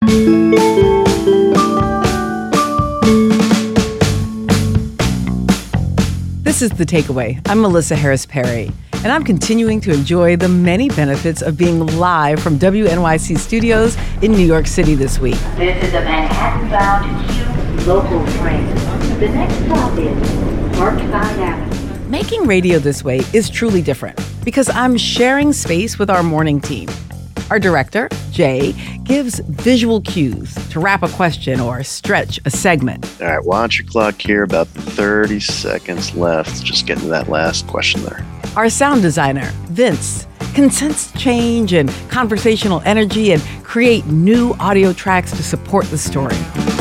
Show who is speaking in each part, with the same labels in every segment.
Speaker 1: This is The Takeaway. I'm Melissa Harris Perry, and I'm continuing to enjoy the many benefits of being live from WNYC studios in New York City this week.
Speaker 2: This is a Manhattan-bound Q local train. The next stop is Parkside Avenue.
Speaker 1: Making radio this way is truly different because I'm sharing space with our morning team. Our director, Jay, gives visual cues to wrap a question or stretch a segment.
Speaker 3: All right, watch your clock here. About 30 seconds left. Just getting to that last question there.
Speaker 1: Our sound designer, Vince, can sense change and conversational energy and create new audio tracks to support the story.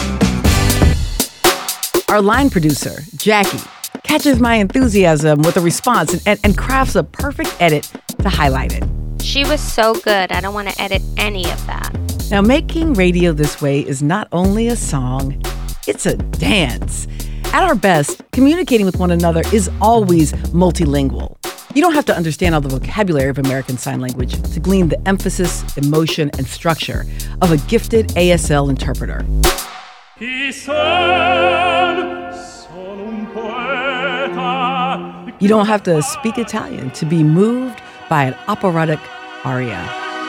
Speaker 1: Our line producer, Jackie, catches my enthusiasm with a response and crafts a perfect edit to highlight it.
Speaker 4: She was so good. I don't want to edit any of that.
Speaker 1: Now, making radio this way is not only a song, it's a dance. At our best, communicating with one another is always multilingual. You don't have to understand all the vocabulary of American Sign Language to glean the emphasis, emotion, and structure of a gifted ASL interpreter. You don't have to speak Italian to be moved by an operatic aria.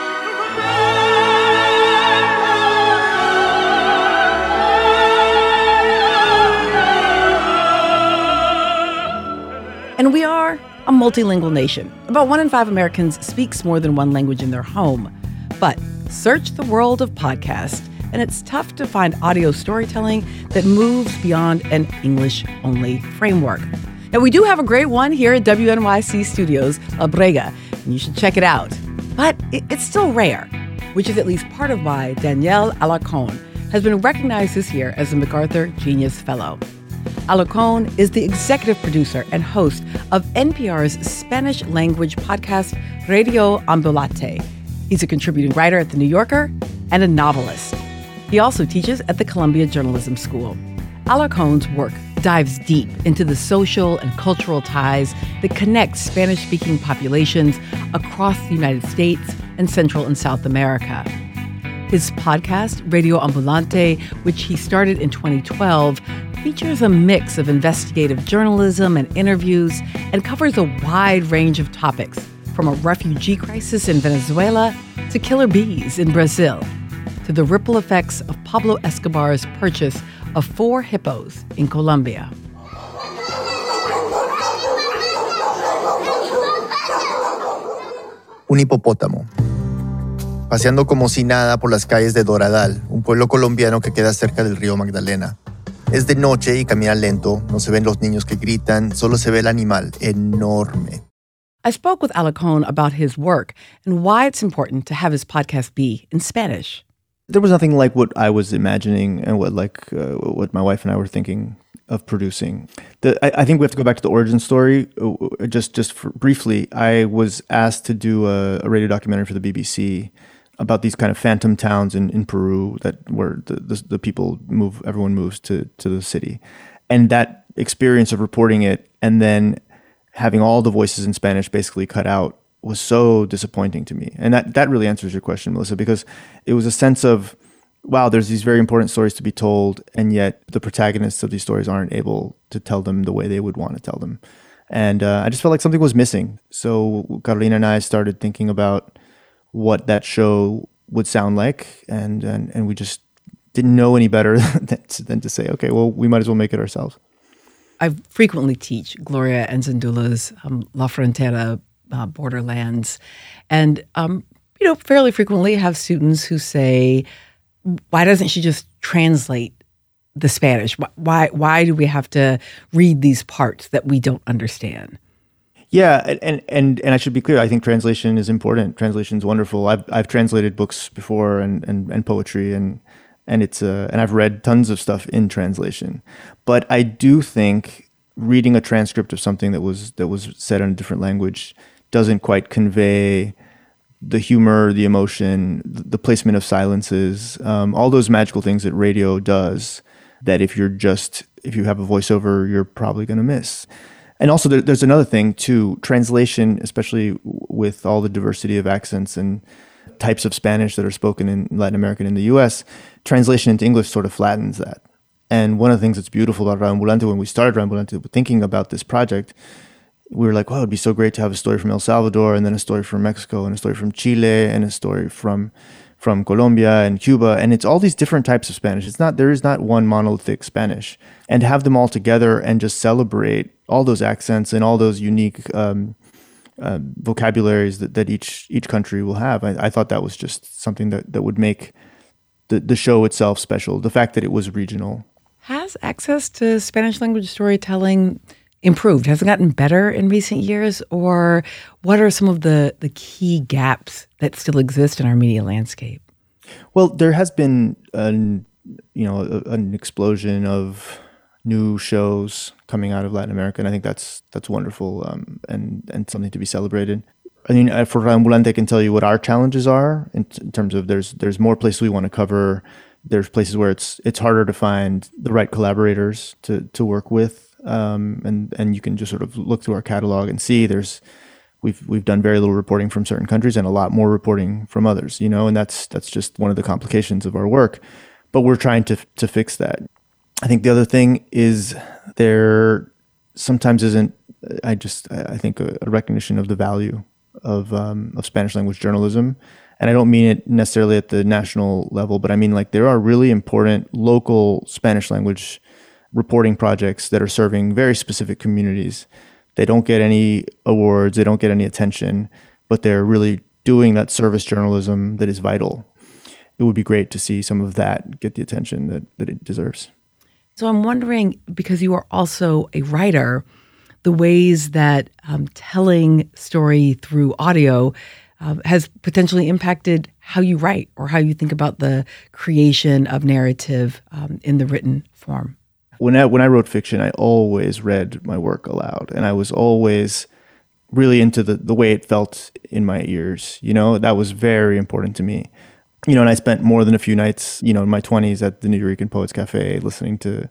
Speaker 1: And we are a multilingual nation. About 1 in 5 Americans speaks more than one language in their home. But search the world of podcasts, and it's tough to find audio storytelling that moves beyond an English-only framework. Now, we do have a great one here at WNYC Studios, La Brega, and you should check it out. But it's still rare, which is at least part of why Danielle Alarcón has been recognized this year as a MacArthur Genius Fellow. Alarcón is the executive producer and host of NPR's Spanish language podcast, Radio Ambulante. He's a contributing writer at The New Yorker and a novelist. He also teaches at the Columbia Journalism School. Alarcón's work dives deep into the social and cultural ties that connect Spanish-speaking populations across the United States and Central and South America. His podcast, Radio Ambulante, which he started in 2012, features a mix of investigative journalism and interviews and covers a wide range of topics, from a refugee crisis in Venezuela to killer bees in Brazil, to the ripple effects of Pablo Escobar's purchase of 4 hippos in Colombia.
Speaker 5: Un hipopótamo. Paseando como si nada por las calles de Doradal, un pueblo colombiano que queda cerca del río Magdalena. Es de noche y camina lento, no se ven los niños que gritan, solo se ve el animal enorme.
Speaker 1: I spoke with Alarcón about his work and why it's important to have his podcast be in Spanish.
Speaker 6: There was nothing like what I was imagining and what my wife and I were thinking of producing. I think we have to go back to the origin story. Briefly, I was asked to do a radio documentary for the BBC about these kind of phantom towns in Peru where the people move, everyone moves to the city. And that experience of reporting it and then having all the voices in Spanish basically cut out was so disappointing to me. And that really answers your question, Melissa, because it was a sense of, wow, there's these very important stories to be told, and yet the protagonists of these stories aren't able to tell them the way they would want to tell them. And I just felt like something was missing. So Carolina and I started thinking about what that show would sound like, and we just didn't know any better than to say, okay, well, we might as well make it ourselves.
Speaker 1: I frequently teach Gloria Anzandula's La Frontera Borderlands, and fairly frequently have students who say, why doesn't she just translate the Spanish? Why do we have to read these parts that we don't understand?
Speaker 6: Yeah, and I should be clear. I think translation is important. Translation is wonderful. I've translated books before and poetry and it's and I've read tons of stuff in translation. But I do think reading a transcript of something that was said in a different language doesn't quite convey the humor, the emotion, the placement of silences, all those magical things that radio does that if you have a voiceover, you're probably going to miss. And also there's another thing too, translation, especially with all the diversity of accents and types of Spanish that are spoken in Latin America and in the US, translation into English sort of flattens that. And one of the things that's beautiful about Radioambulante, when we started Radioambulante, thinking about this project, we were like, wow, it'd be so great to have a story from El Salvador, and then a story from Mexico, and a story from Chile, and a story from Colombia and Cuba. And it's all these different types of Spanish. There is not one monolithic Spanish. And to have them all together and just celebrate all those accents and all those unique vocabularies that each country will have. I thought that was just something that would make the show itself special. The fact that it was regional.
Speaker 1: Has access to Spanish language storytelling improved? Has it gotten better in recent years? Or what are some of the key gaps that still exist in our media landscape?
Speaker 6: Well, there has been an explosion of new shows coming out of Latin America, and I think that's wonderful and something to be celebrated. I mean, for Radioambulante, I can tell you what our challenges are in terms of there's more places we want to cover. There's places where it's harder to find the right collaborators to work with, and you can just sort of look through our catalog and see we've done very little reporting from certain countries and a lot more reporting from others, and that's just one of the complications of our work. But we're trying to fix that. I think the other thing is there sometimes isn't, I think, a recognition of the value of Spanish language journalism. And I don't mean it necessarily at the national level, but I mean there are really important local Spanish language reporting projects that are serving very specific communities. They don't get any awards, they don't get any attention, but they're really doing that service journalism that is vital. It would be great to see some of that get the attention that it deserves.
Speaker 1: So I'm wondering, because you are also a writer, the ways that telling story through audio has potentially impacted how you write or how you think about the creation of narrative in the written form.
Speaker 6: When I wrote fiction, I always read my work aloud, and I was always really into the way it felt in my ears. That was very important to me. And I spent more than a few nights, in my 20s at the New Eureka Poets Cafe listening to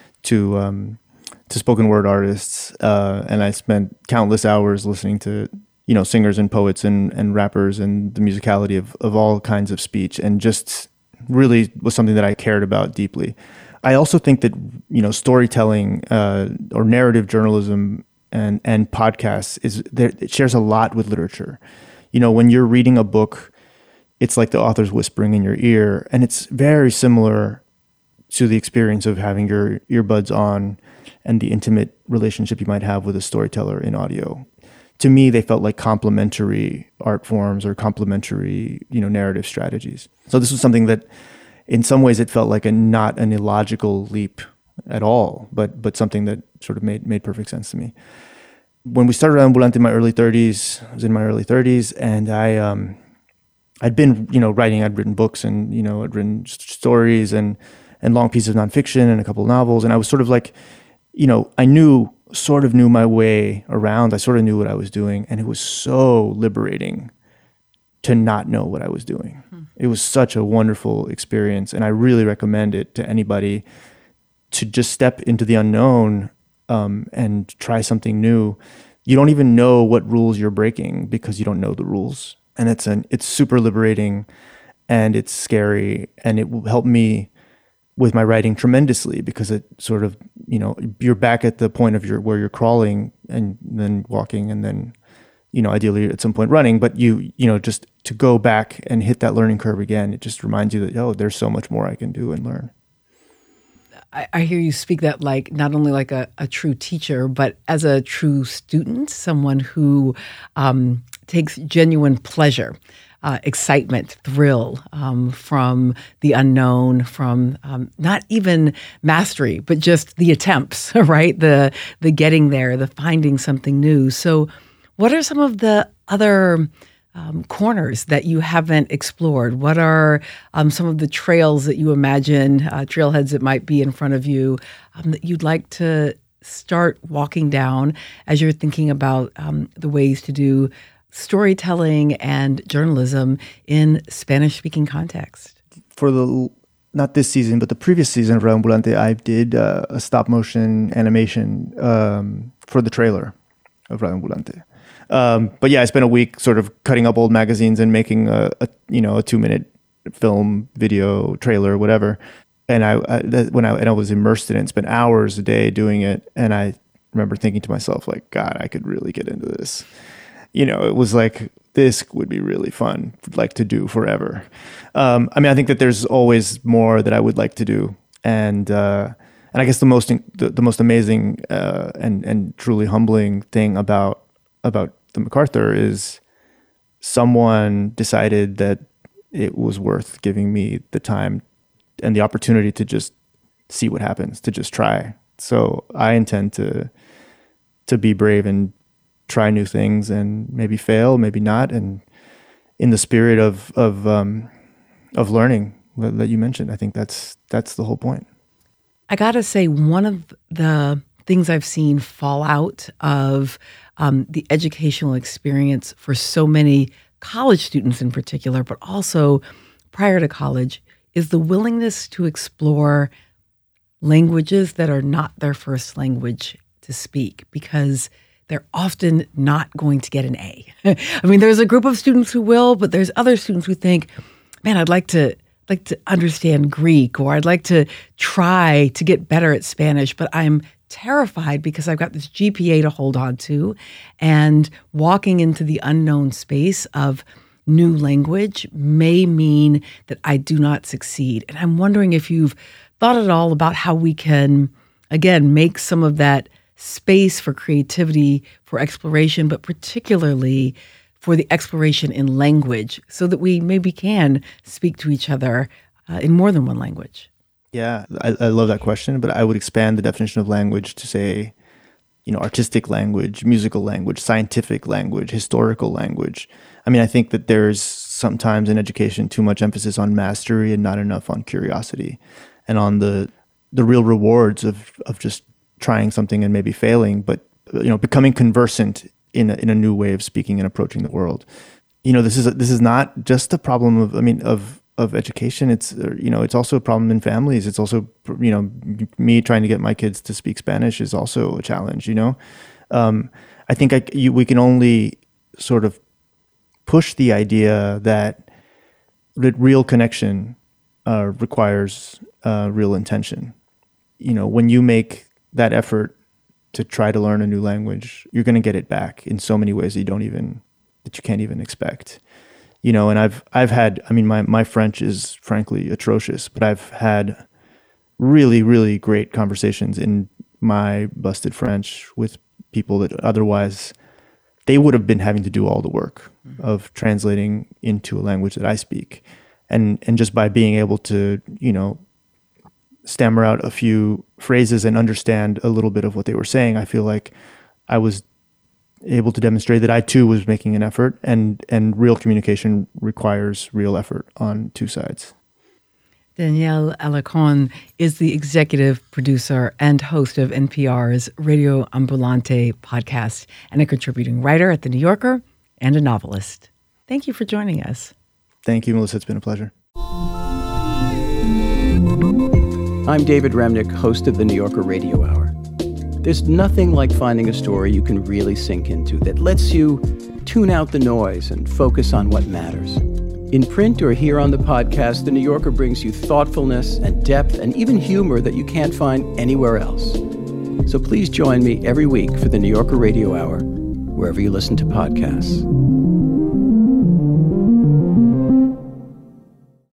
Speaker 6: spoken word artists, and I spent countless hours listening to singers and poets and rappers and the musicality of all kinds of speech, and just really was something that I cared about deeply. I also think that storytelling or narrative journalism and podcasts it shares a lot with literature. When you're reading a book, it's like the author's whispering in your ear, and it's very similar to the experience of having your earbuds on and the intimate relationship you might have with a storyteller in audio. To me, they felt like complementary art forms or complementary, narrative strategies. So this was something that, in some ways, it felt like not an illogical leap at all, but something that sort of made perfect sense to me. When we started Radioambulante in my early 30s, I was in my early 30s, and I'd been, writing. I'd written books, and I'd written stories and long pieces of nonfiction and a couple of novels, and I was sort of like, I sort of knew my way around. I sort of knew what I was doing, and it was so liberating to not know what I was doing. It was such a wonderful experience, and I really recommend it to anybody to just step into the unknown and try something new. You don't even know what rules you're breaking because you don't know the rules, and it's super liberating, and it's scary, and it will help me with my writing tremendously because it sort of, you're back at the point of where you're crawling and then walking and then, ideally at some point running, but just to go back and hit that learning curve again, it just reminds you that, there's so much more I can do and learn.
Speaker 1: I hear you speak that not only like a true teacher, but as a true student, someone who takes genuine pleasure, excitement, thrill from the unknown, from not even mastery, but just the attempts, right? The getting there, the finding something new. So what are some of the other corners that you haven't explored? What are some of the trails that you imagine, trailheads that might be in front of you that you'd like to start walking down as you're thinking about the ways to do storytelling and journalism in Spanish-speaking context?
Speaker 6: For not this season, but the previous season of Radioambulante, I did a stop-motion animation for the trailer. Radio Ambulante. But yeah, I spent a week sort of cutting up old magazines and making a 2-minute film, video, trailer, whatever. And I was immersed in it and spent hours a day doing it. And I remember thinking to myself, like, God, I could really get into this. It was like, this would be really fun, like, to do forever. I think that there's always more that I would like to do. And I guess the most amazing and truly humbling thing about the MacArthur is someone decided that it was worth giving me the time and the opportunity to just see what happens, to just try. So I intend to be brave and try new things and maybe fail, maybe not. And in the spirit of learning that you mentioned, I think that's the whole point.
Speaker 1: I gotta say, one of the things I've seen fall out of the educational experience for so many college students in particular, but also prior to college, is the willingness to explore languages that are not their first language to speak, because they're often not going to get an A. I mean, there's a group of students who will, but there's other students who think, man, I'd like to understand Greek, or I'd like to try to get better at Spanish, but I'm terrified because I've got this GPA to hold on to, and walking into the unknown space of new language may mean that I do not succeed. And I'm wondering if you've thought at all about how we can, again, make some of that space for creativity, for exploration, but particularly for the exploration in language, so that we maybe can speak to each other in more than one language.
Speaker 6: Yeah, I love that question, but I would expand the definition of language to say, artistic language, musical language, scientific language, historical language. I mean, I think that there's sometimes in education too much emphasis on mastery and not enough on curiosity and on the real rewards of just trying something and maybe failing, but becoming conversant in a new way of speaking and approaching the world. This is not just a problem of education. It's also a problem in families. It's also, me trying to get my kids to speak Spanish is also a challenge. I think we can only sort of push the idea that real connection requires real intention. When you make that effort to try to learn a new language, you're going to get it back in so many ways that you can't even expect. And I've had, my French is frankly atrocious, but I've had really, really great conversations in my busted French with people that otherwise they would have been having to do all the work of translating into a language that I speak. And just by being able to, stammer out a few phrases and understand a little bit of what they were saying, I feel like I was able to demonstrate that I too was making an effort, and real communication requires real effort on two sides.
Speaker 1: Daniel Alarcón is the executive producer and host of NPR's Radio Ambulante podcast, and a contributing writer at The New Yorker and a novelist. Thank you for joining us.
Speaker 6: Thank you, Melissa. It's been a pleasure.
Speaker 7: I'm David Remnick, host of the New Yorker Radio Hour. There's nothing like finding a story you can really sink into that lets you tune out the noise and focus on what matters. In print or here on the podcast, The New Yorker brings you thoughtfulness and depth and even humor that you can't find anywhere else. So please join me every week for the New Yorker Radio Hour, wherever you listen to podcasts.